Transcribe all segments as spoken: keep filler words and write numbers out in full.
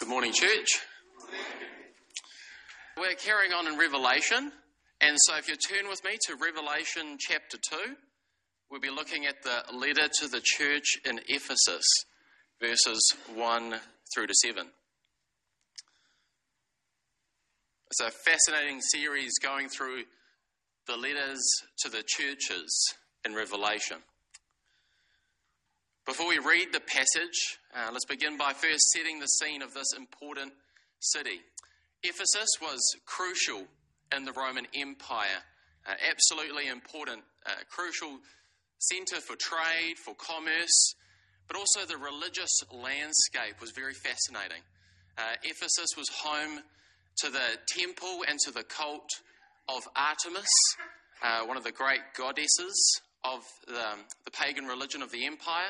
Good morning, church. We're carrying on in Revelation, and so if you turn with me to Revelation chapter two, we'll be looking at the letter to the church in Ephesus, verses one through to seven. It's a fascinating series going through the letters to the churches in Revelation. Before we read the passage, uh, let's begin by first setting the scene of this important city. Ephesus was crucial in the Roman Empire, uh, absolutely important, uh, crucial centre for trade, for commerce, but also the religious landscape was very fascinating. Uh, Ephesus was home to the temple and to the cult of Artemis, uh, one of the great goddesses of the, the pagan religion of the empire.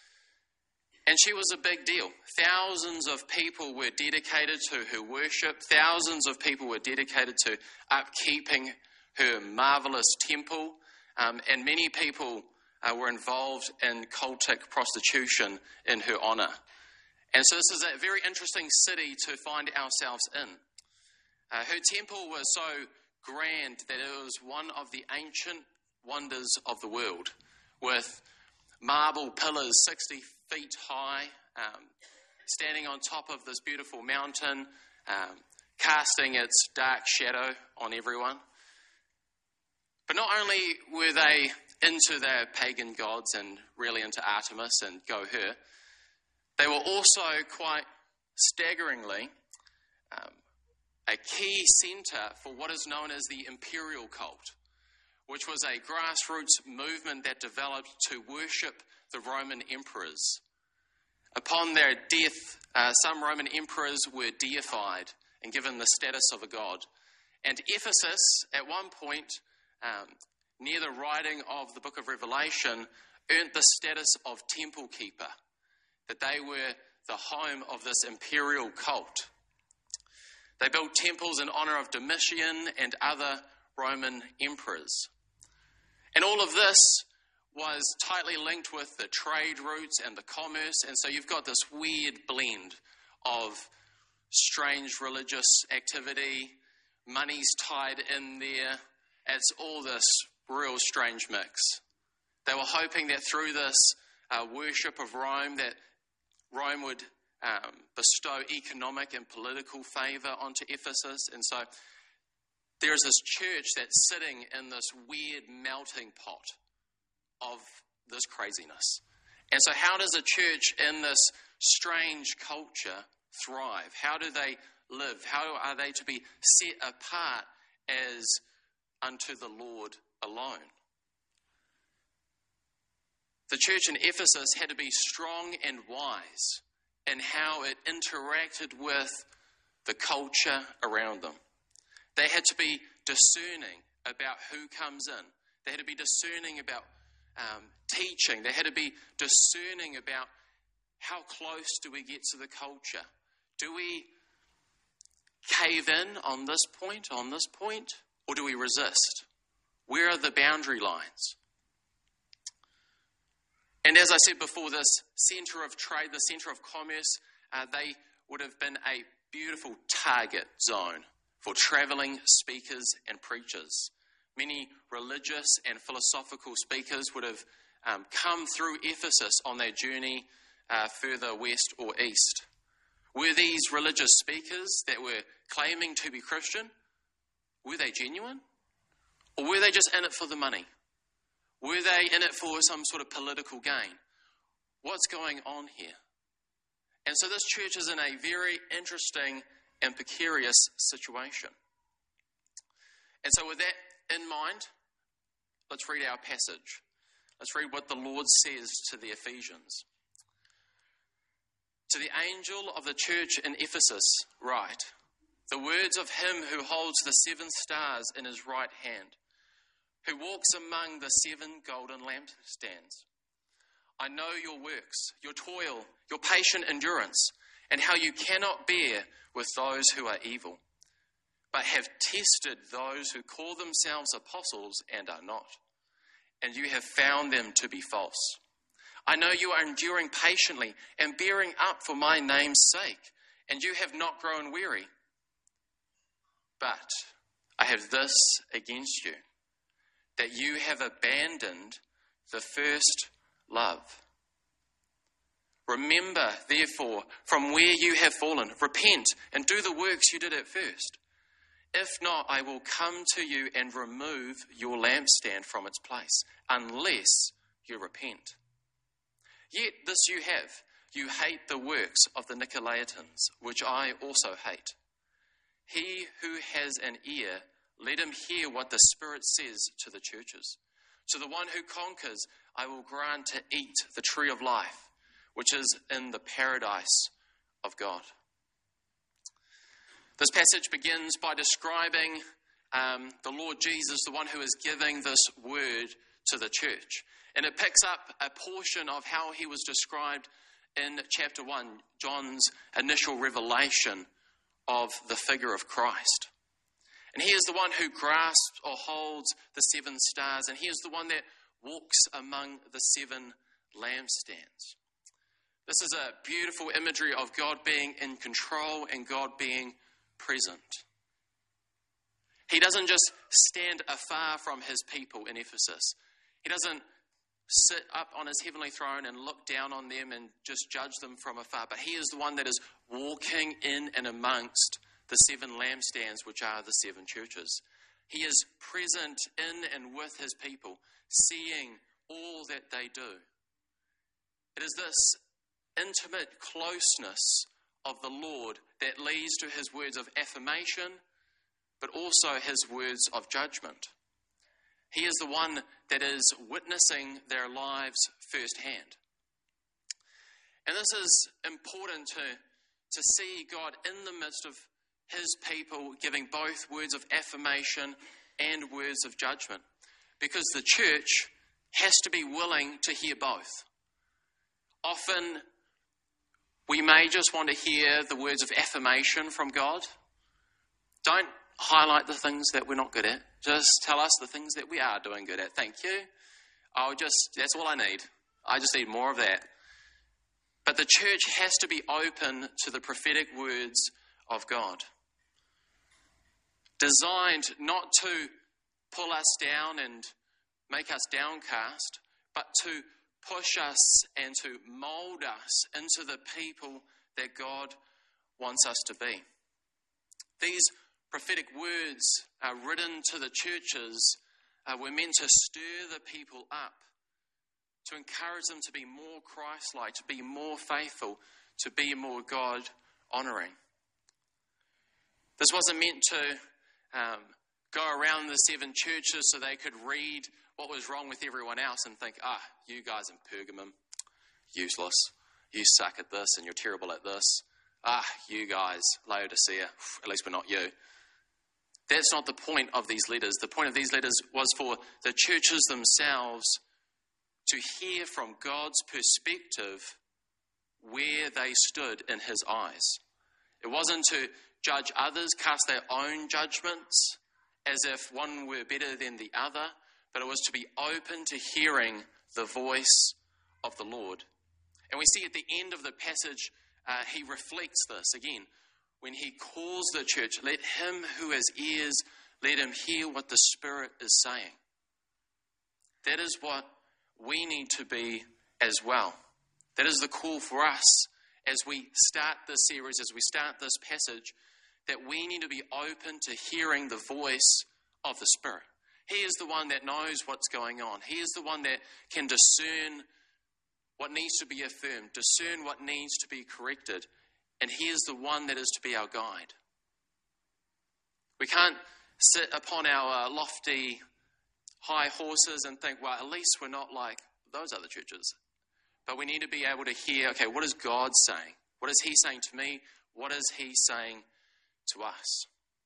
And she was a big deal. Thousands of people were dedicated to her worship. Thousands of people were dedicated to upkeeping her marvelous temple. Um, and many people uh, were involved in cultic prostitution in her honour. And so this is a very interesting city to find ourselves in. Uh, her temple was so grand that it was one of the ancient wonders of the world, with marble pillars sixty feet high, um, standing on top of this beautiful mountain, um, casting its dark shadow on everyone. But not only were they into their pagan gods and really into Artemis and go her, they were also quite staggeringly um, a key centre for what is known as the imperial cult, which was a grassroots movement that developed to worship the Roman emperors. Upon their death, uh, some Roman emperors were deified and given the status of a god. And Ephesus, at one point, um, near the writing of the book of Revelation, earned the status of temple keeper, that they were the home of this imperial cult. They built temples in honour of Domitian and other Roman emperors. And all of this was tightly linked with the trade routes and the commerce, and so you've got this weird blend of strange religious activity, money's tied in there. It's all this real strange mix. They were hoping that through this uh, worship of Rome, that Rome would um, bestow economic and political favour onto Ephesus, and so there's this church that's sitting in this weird melting pot of this craziness. And so how does a church in this strange culture thrive? How do they live? How are they to be set apart as unto the Lord alone? The church in Ephesus had to be strong and wise in how it interacted with the culture around them. They had to be discerning about who comes in. They had to be discerning about um, teaching. They had to be discerning about how close do we get to the culture. Do we cave in on this point, on this point, or do we resist? Where are the boundary lines? And as I said before, this centre of trade, the centre of commerce, uh, they would have been a beautiful target zone for travelling speakers and preachers. Many religious and philosophical speakers would have um, come through Ephesus on their journey uh, further west or east. Were these religious speakers that were claiming to be Christian, were they genuine? Or were they just in it for the money? Were they in it for some sort of political gain? What's going on here? And so this church is in a very interesting and precarious situation. And so with that in mind, let's read our passage. Let's read what the Lord says to the Ephesians. To the angel of the church in Ephesus write, the words of him who holds the seven stars in his right hand, who walks among the seven golden lampstands. I know your works, your toil, your patient endurance, and how you cannot bear with those who are evil, but have tested those who call themselves apostles and are not, and you have found them to be false. I know you are enduring patiently and bearing up for my name's sake, and you have not grown weary. But I have this against you, that you have abandoned the first love. Remember, therefore, from where you have fallen, repent and do the works you did at first. If not, I will come to you and remove your lampstand from its place, unless you repent. Yet this you have, you hate the works of the Nicolaitans, which I also hate. He who has an ear, let him hear what the Spirit says to the churches. To the one who conquers, I will grant to eat the tree of life, which is in the paradise of God. This passage begins by describing um, the Lord Jesus, the one who is giving this word to the church. And it picks up a portion of how he was described in chapter one, John's initial revelation of the figure of Christ. And he is the one who grasps or holds the seven stars, and he is the one that walks among the seven lampstands. This is a beautiful imagery of God being in control and God being present. He doesn't just stand afar from his people in Ephesus. He doesn't sit up on his heavenly throne and look down on them and just judge them from afar. But he is the one that is walking in and amongst the seven lampstands, which are the seven churches. He is present in and with his people, seeing all that they do. It is this intimate closeness of the Lord that leads to his words of affirmation, but also his words of judgment. He is the one that is witnessing their lives firsthand. And this is important to, to see God in the midst of his people giving both words of affirmation and words of judgment, because the church has to be willing to hear both. Often we may just want to hear the words of affirmation from God. Don't highlight the things that we're not good at. Just tell us the things that we are doing good at. Thank you. I'll just, that's all I need. I just need more of that. But the church has to be open to the prophetic words of God. Designed not to pull us down and make us downcast, but to push us and to mold us into the people that God wants us to be. These prophetic words are written to the churches. Uh, we're meant to stir the people up, to encourage them to be more Christ-like, to be more faithful, to be more God-honouring. This wasn't meant to um, go around the seven churches so they could read what was wrong with everyone else and think, ah, you guys in Pergamum, useless. You suck at this and you're terrible at this. Ah, you guys, Laodicea, at least we're not you. That's not the point of these letters. The point of these letters was for the churches themselves to hear from God's perspective where they stood in his eyes. It wasn't to judge others, cast their own judgments as if one were better than the other, but it was to be open to hearing the voice of the Lord. And we see at the end of the passage, uh, he reflects this again. When he calls the church, let him who has ears, let him hear what the Spirit is saying. That is what we need to be as well. That is the call for us as we start this series, as we start this passage, that we need to be open to hearing the voice of the Spirit. He is the one that knows what's going on. He is the one that can discern what needs to be affirmed, discern what needs to be corrected, and he is the one that is to be our guide. We can't sit upon our uh, lofty high horses and think, well, at least we're not like those other churches. But we need to be able to hear, okay, what is God saying? What is he saying to me? What is he saying to us?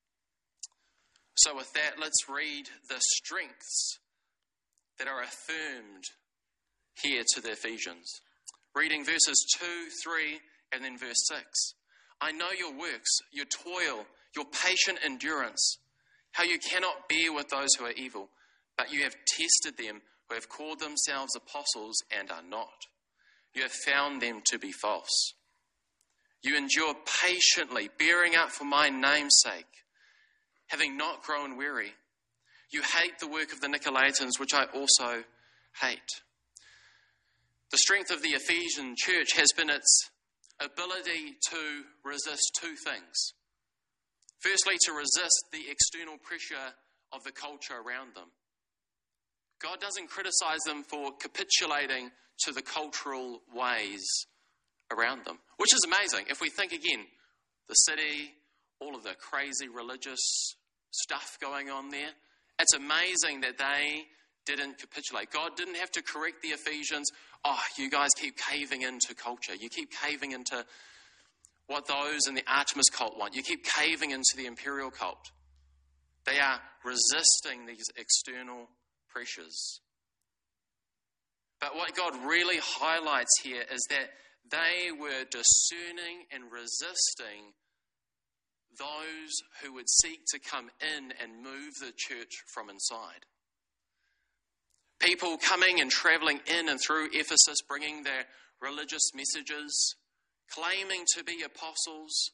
So with that, let's read the strengths that are affirmed here to the Ephesians. Reading verses two, three, and then verse six. I know your works, your toil, your patient endurance, how you cannot bear with those who are evil, but you have tested them who have called themselves apostles and are not. You have found them to be false. You endure patiently, bearing up for my name's sake, having not grown weary. You hate the work of the Nicolaitans, which I also hate. The strength of the Ephesian church has been its ability to resist two things. Firstly, to resist the external pressure of the culture around them. God doesn't criticize them for capitulating to the cultural ways around them, which is amazing. If we think again, the city, all of the crazy religious stuff going on there, it's amazing that they didn't capitulate. God didn't have to correct the Ephesians. Oh, you guys keep caving into culture. You keep caving into what those in the Artemis cult want. You keep caving into the imperial cult. They are resisting these external pressures. But what God really highlights here is that they were discerning and resisting those who would seek to come in and move the church from inside. People coming and travelling in and through Ephesus, bringing their religious messages, claiming to be apostles,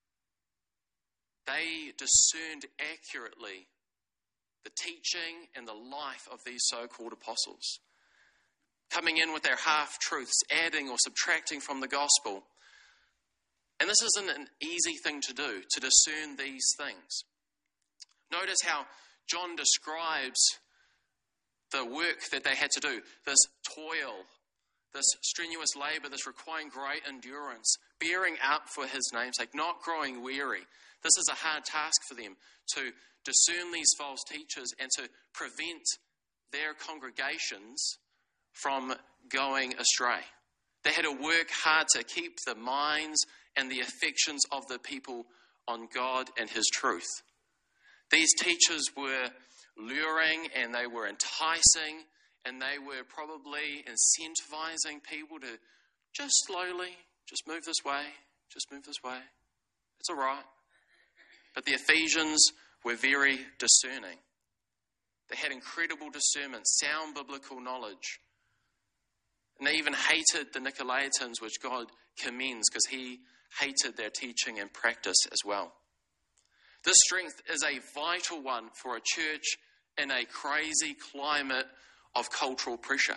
they discerned accurately the teaching and the life of these so-called apostles. Coming in with their half-truths, adding or subtracting from the gospel. And this isn't an easy thing to do, to discern these things. Notice how John describes the work that they had to do, this toil, this strenuous labour, this requiring great endurance, bearing up for his name's sake, not growing weary. This is a hard task for them, to discern these false teachers and to prevent their congregations from going astray. They had to work hard to keep the minds and the affections of the people on God and his truth. These teachers were luring and they were enticing and they were probably incentivizing people to just slowly, just move this way, just move this way. It's all right. But the Ephesians were very discerning. They had incredible discernment, sound biblical knowledge. And they even hated the Nicolaitans, which God commends because he hated their teaching and practice as well. This strength is a vital one for a church in a crazy climate of cultural pressure.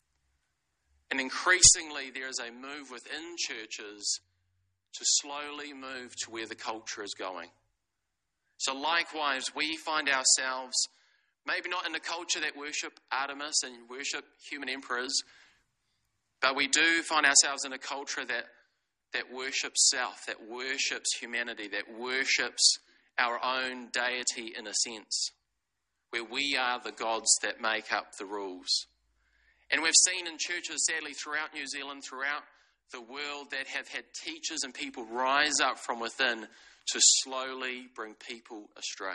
And increasingly there is a move within churches to slowly move to where the culture is going. So likewise, we find ourselves maybe not in a culture that worship Artemis and worship human emperors, but we do find ourselves in a culture that, that worships self, that worships humanity, that worships our own deity in a sense, where we are the gods that make up the rules. And we've seen in churches, sadly, throughout New Zealand, throughout the world, that have had teachers and people rise up from within to slowly bring people astray.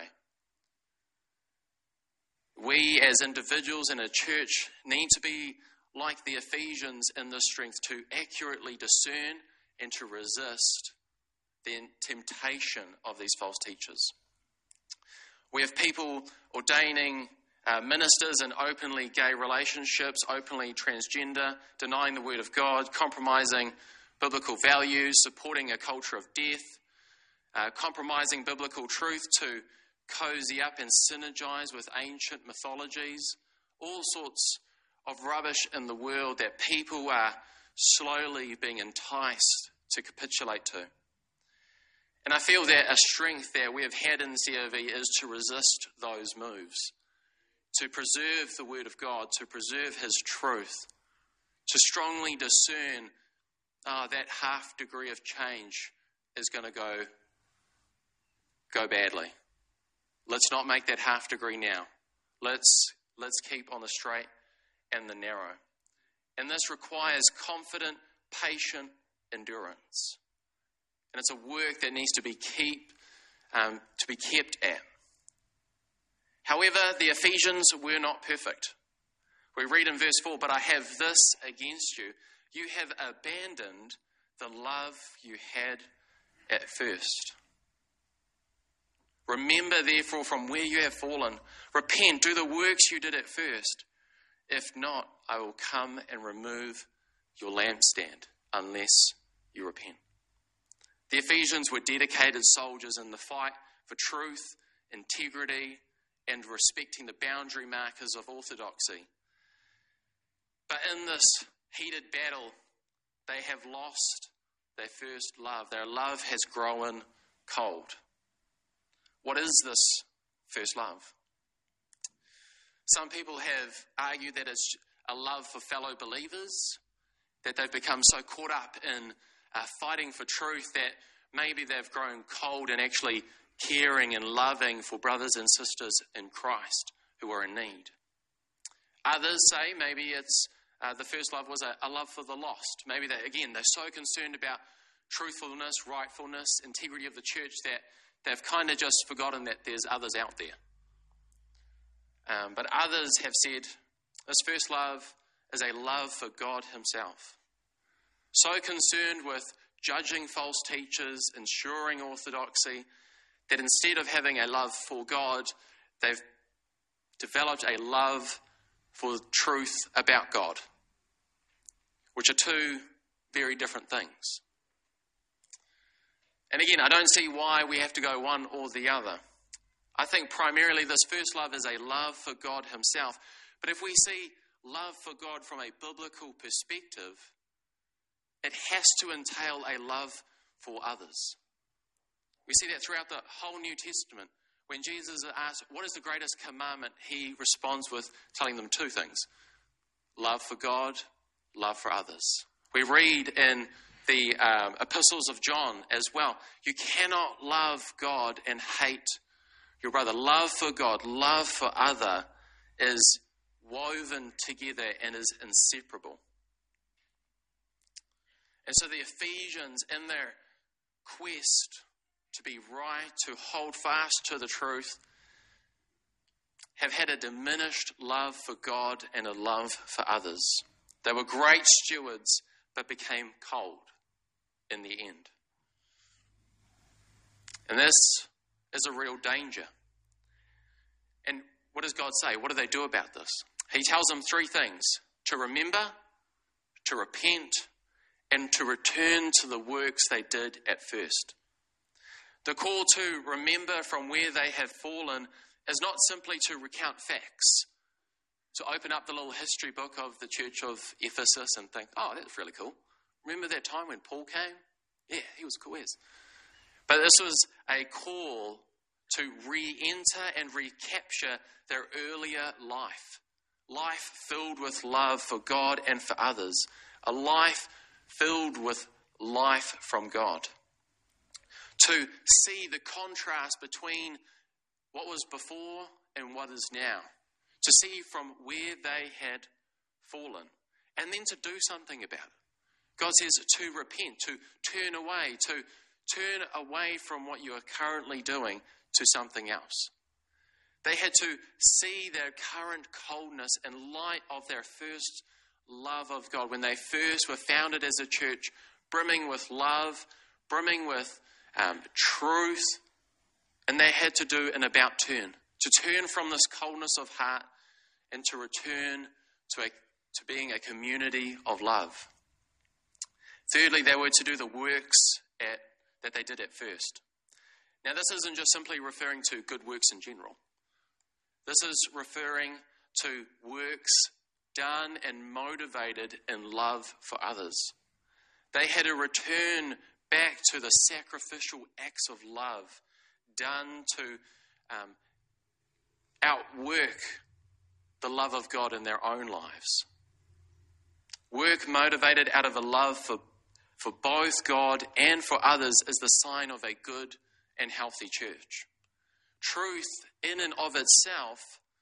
We as individuals in a church need to be like the Ephesians in this strength to accurately discern and to resist the temptation of these false teachers. We have people ordaining uh, ministers in openly gay relationships, openly transgender, denying the word of God, compromising biblical values, supporting a culture of death, uh, compromising biblical truth to cozy up and synergize with ancient mythologies, all sorts of rubbish in the world that people are slowly being enticed to capitulate to. And I feel that a strength that we have had in C O V is to resist those moves, to preserve the word of God, to preserve his truth, to strongly discern uh, that half degree of change is going to go, go badly. Let's not make that half degree now. Let's, let's keep on the straight and the narrow. And this requires confident, patient endurance. And it's a work that needs to be keep um, to be kept at. However, the Ephesians were not perfect. We read in verse four, "But I have this against you. You have abandoned the love you had at first. Remember, therefore, from where you have fallen. Repent, do the works you did at first. If not, I will come and remove your lampstand unless you repent." The Ephesians were dedicated soldiers in the fight for truth, integrity, and respecting the boundary markers of orthodoxy. But in this heated battle, they have lost their first love. Their love has grown cold. What is this first love? Some people have argued that it's a love for fellow believers, that they've become so caught up in uh, fighting for truth that maybe they've grown cold in actually caring and loving for brothers and sisters in Christ who are in need. Others say maybe it's uh, the first love was a, a love for the lost. Maybe they, again, they're so concerned about truthfulness, rightfulness, integrity of the church that they've kind of just forgotten that there's others out there. Um, but others have said this first love is a love for God himself. So concerned with judging false teachers, ensuring orthodoxy, that instead of having a love for God, they've developed a love for truth about God, which are two very different things. And again, I don't see why we have to go one or the other. I think primarily this first love is a love for God himself. But if we see love for God from a biblical perspective, it has to entail a love for others. We see that throughout the whole New Testament. When Jesus is asked, what is the greatest commandment? He responds with telling them two things. Love for God, love for others. We read in the um, epistles of John as well. You cannot love God and hate your brother. Love for God, love for other is woven together and is inseparable. And so the Ephesians, in their quest to be right, to hold fast to the truth, have had a diminished love for God and a love for others. They were great stewards, but became cold in the end. And this is a real danger. And what does God say? What do they do about this? He tells them three things: to remember, to repent, and to return to the works they did at first. The call to remember from where they have fallen is not simply to recount facts, to open up the little history book of the church of Ephesus and think, oh, that's really cool. Remember that time when Paul came? Yeah, he was cool, yes. But this was a call to re-enter and recapture their earlier life. Life filled with love for God and for others. A life filled with life from God. To see the contrast between what was before and what is now. To see from where they had fallen. And then to do something about it. God says to repent, to turn away, to turn away from what you are currently doing to something else. They had to see their current coldness in light of their first love of God. When they first were founded as a church, brimming with love, brimming with um, truth, and they had to do an about turn. To turn from this coldness of heart and to return to, a, to being a community of love. Thirdly, they were to do the works at, that they did at first. Now, this isn't just simply referring to good works in general. This is referring to works done and motivated in love for others. They had to return back to the sacrificial acts of love done to um, outwork the love of God in their own lives. Work motivated out of a love for, for both God and for others is the sign of a good and healthy church. Truth in and of itself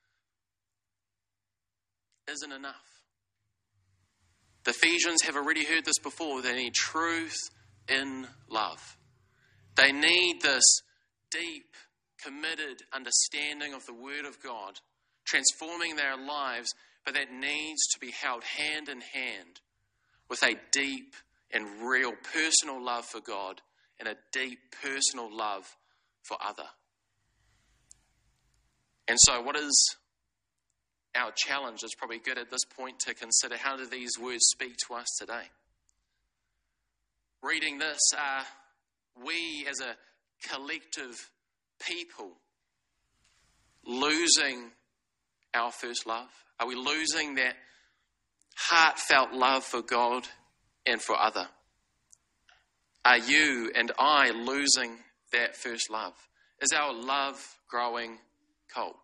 isn't enough. The Ephesians have already heard this before. They need truth in love. They need this deep, committed understanding of the Word of God, transforming their lives, but that needs to be held hand in hand with a deep and real personal love for God and a deep personal love for other. And so what is our challenge? Is probably good at this point to consider, how do these words speak to us today? Reading this, uh, we as a collective people losing our first love? Are we losing that heartfelt love for God and for other? Are you and I losing that first love? Is our love growing cold?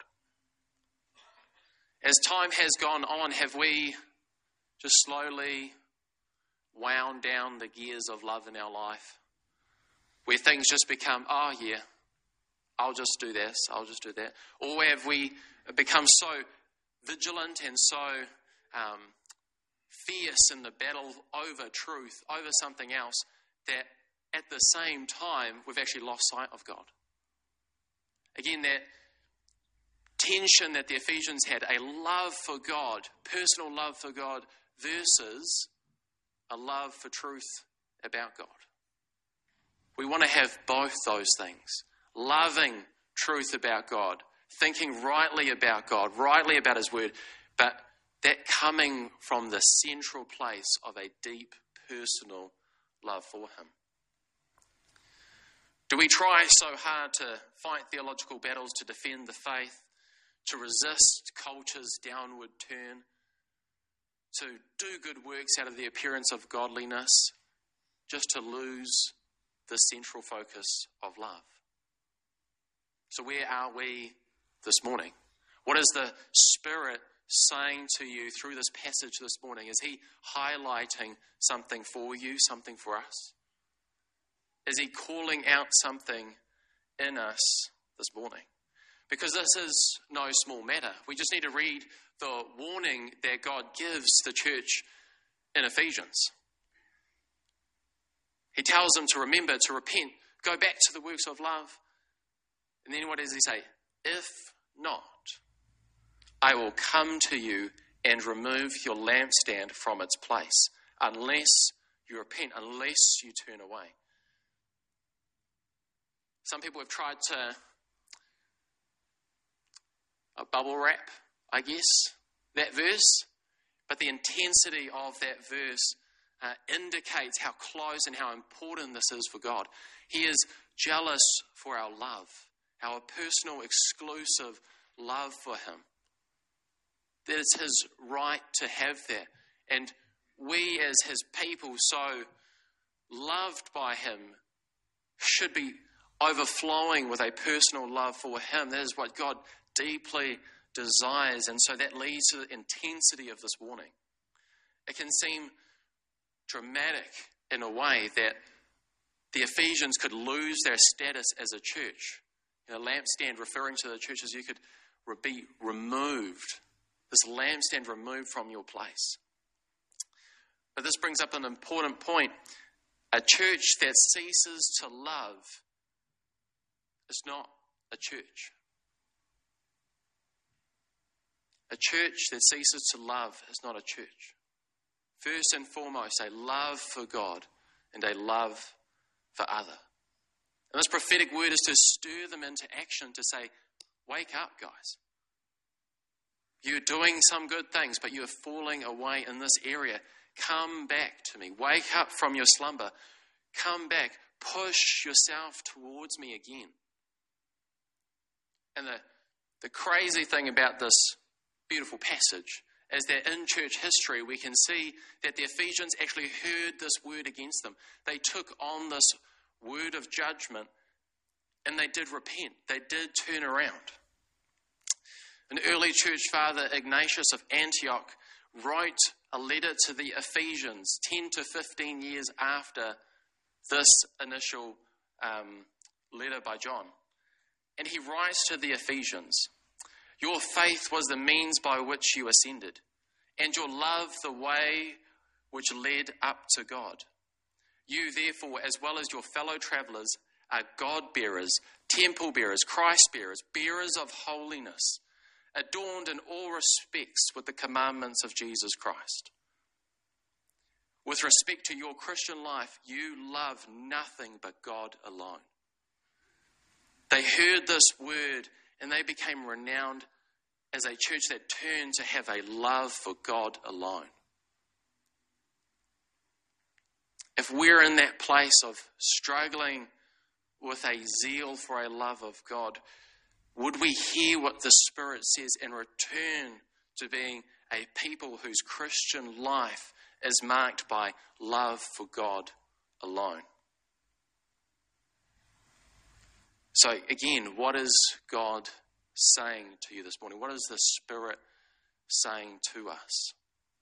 As time has gone on, have we just slowly wound down the gears of love in our life? Where things just become, oh yeah, I'll just do this, I'll just do that. Or have we become so vigilant and so um, fierce in the battle over truth, over something else, that at the same time we've actually lost sight of God? Again, that tension that the Ephesians had, a love for God, personal love for God, versus a love for truth about God. We want to have both those things. Loving truth about God, thinking rightly about God, rightly about His Word, but that coming from the central place of a deep personal love for Him. Do we try so hard to fight theological battles, to defend the faith, to resist culture's downward turn, to do good works out of the appearance of godliness, just to lose the central focus of love? So where are we this morning? What is the Spirit saying to you through this passage this morning? Is He highlighting something for you, something for us? Is He calling out something in us this morning? Because this is no small matter. We just need to read the warning that God gives the church in Ephesians. He tells them to remember, to repent, go back to the works of love. And then what does He say? If not, I will come to you and remove your lampstand from its place, unless you repent, unless you turn away. Some people have tried to uh, bubble wrap, I guess, that verse, but the intensity of that verse uh, indicates how close and how important this is for God. He is jealous for our love, our personal, exclusive love for Him. That it's His right to have that. And we as His people, so loved by Him, should be overflowing with a personal love for Him. That is what God deeply desires. And so that leads to the intensity of this warning. It can seem dramatic in a way that the Ephesians could lose their status as a church. You know, lampstand referring to the church as you could be removed. This lampstand removed from your place. But this brings up an important point. A church that ceases to love is not a church. A church that ceases to love is not a church. First and foremost, a love for God and a love for other. And this prophetic word is to stir them into action, to say, wake up, guys. You're doing some good things, but you're falling away in this area. Come back to me. Wake up from your slumber. Come back. Push yourself towards me again. And the, the crazy thing about this beautiful passage is that in church history we can see that the Ephesians actually heard this word against them. They took on this word of judgment and they did repent. They did turn around. An early church father, Ignatius of Antioch, wrote a letter to the Ephesians ten to fifteen years after this initial um, letter by John. And he writes to the Ephesians, your faith was the means by which you ascended, and your love the way which led up to God. You, therefore, as well as your fellow travelers, are God-bearers, temple-bearers, Christ-bearers, bearers of holiness, adorned in all respects with the commandments of Jesus Christ. With respect to your Christian life, you love nothing but God alone. They heard this word and they became renowned as a church that turned to have a love for God alone. If we're in that place of struggling with a zeal for a love of God, would we hear what the Spirit says and return to being a people whose Christian life is marked by love for God alone? So again, what is God saying to you this morning? What is the Spirit saying to us?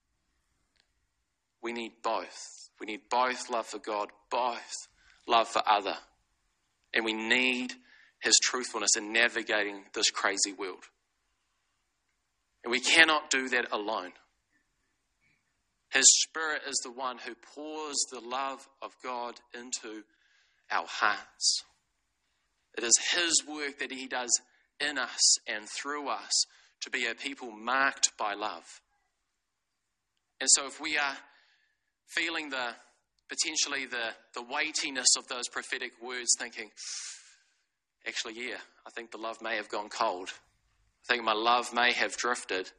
We need both. We need both love for God, both love for other. And we need his truthfulness in navigating this crazy world. And we cannot do that alone. His Spirit is the one who pours the love of God into our hearts. It is his work that he does in us and through us to be a people marked by love. And so if we are feeling the potentially the, the weightiness of those prophetic words, thinking, actually, yeah, I think the love may have gone cold. I think my love may have drifted.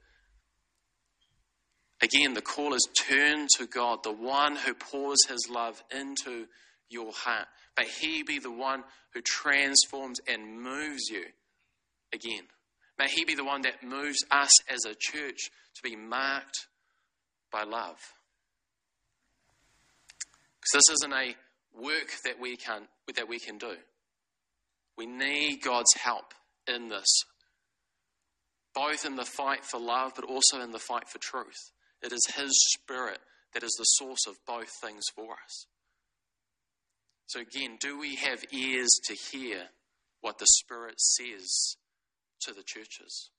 Again, the call is turn to God, the one who pours his love into your heart. But he be the one who transforms and moves you again. May he be the one that moves us as a church to be marked by love. Because this isn't a work that we can that we can do. We need God's help in this, both in the fight for love, but also in the fight for truth. It is his Spirit that is the source of both things for us. So again, do we have ears to hear what the Spirit says to the churches?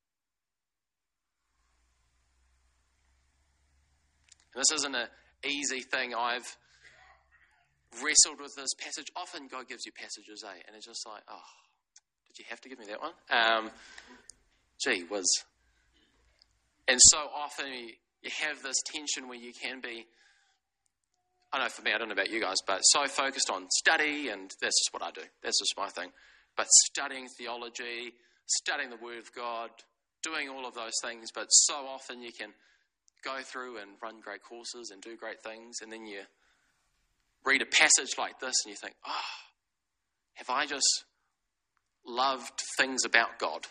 And this isn't an easy thing. I've wrestled with this passage. Often God gives you passages, eh? And it's just like, oh, did you have to give me that one? Um, gee whiz. And so often you, you have this tension where you can be, I know for me, I don't know about you guys, but so focused on study, and that's just what I do. That's just my thing. But studying theology, studying the Word of God, doing all of those things, but so often you can go through and run great courses and do great things, and then you read a passage like this and you think, oh, have I just loved things about God?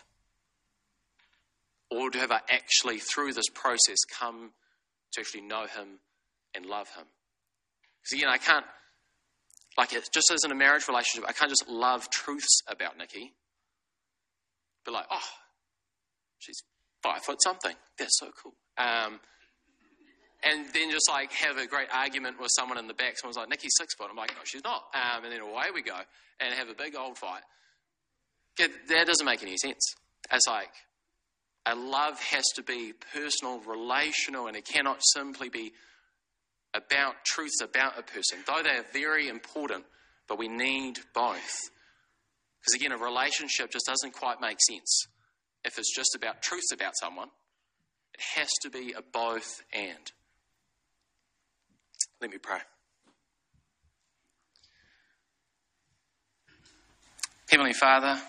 Or have I actually, through this process, come to actually know him and love him? Because, again, I can't, like, it just as in a marriage relationship, I can't just love truths about Nikki. Be like, oh, she's five foot something. That's so cool. Um, and then just like have a great argument with someone in the back. Someone's like, Nikki's six foot. I'm like, no, she's not. Um, and then away we go and have a big old fight. That doesn't make any sense. It's like, a love has to be personal, relational, and it cannot simply be about truths about a person. Though they are very important, but we need both. Because again, a relationship just doesn't quite make sense if it's just about truths about someone. It has to be a both and. Let me pray. Heavenly Father,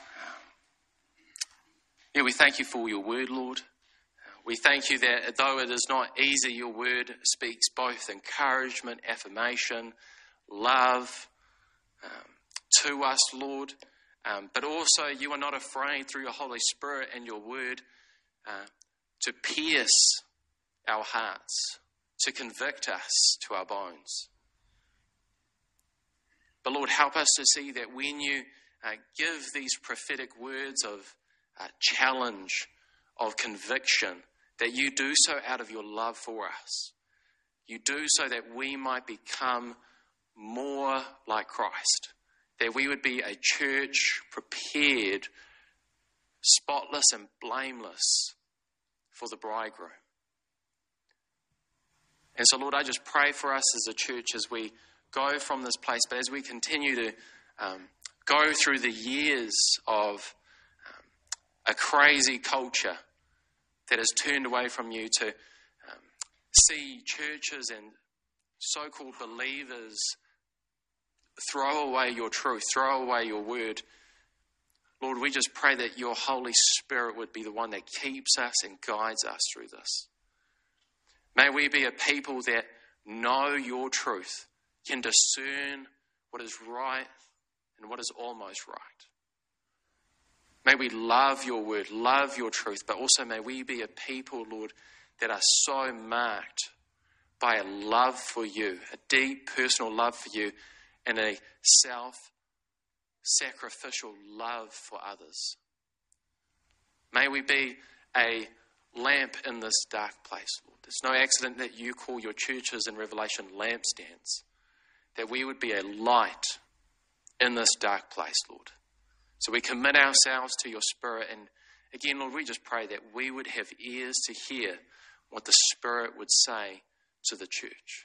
yeah, we thank you for your word, Lord. We thank you that though it is not easy, your word speaks both encouragement, affirmation, love um, to us, Lord. Um, but also you are not afraid through your Holy Spirit and your word uh, to pierce our hearts, to convict us to our bones. But Lord, help us to see that when you uh, give these prophetic words of uh, challenge, of conviction, that you do so out of your love for us. You do so that we might become more like Christ, that we would be a church prepared, spotless and blameless for the bridegroom. And so, Lord, I just pray for us as a church as we go from this place, but as we continue to um, go through the years of um, a crazy culture that has turned away from you, to um, see churches and so-called believers throw away your truth, throw away your word. Lord, we just pray that your Holy Spirit would be the one that keeps us and guides us through this. May we be a people that know your truth, can discern what is right and what is almost right. May we love your word, love your truth, but also may we be a people, Lord, that are so marked by a love for you, a deep personal love for you, and a self-sacrificial love for others. May we be a lamp in this dark place, Lord. It's no accident that you call your churches in Revelation lampstands, that we would be a light in this dark place, Lord. So we commit ourselves to your Spirit, and again, Lord, we just pray that we would have ears to hear what the Spirit would say to the church.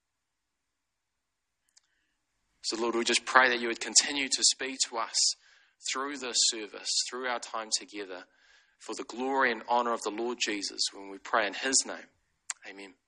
So, Lord, we just pray that you would continue to speak to us through this service, through our time together, for the glory and honour of the Lord Jesus, when we pray in his name. Amen.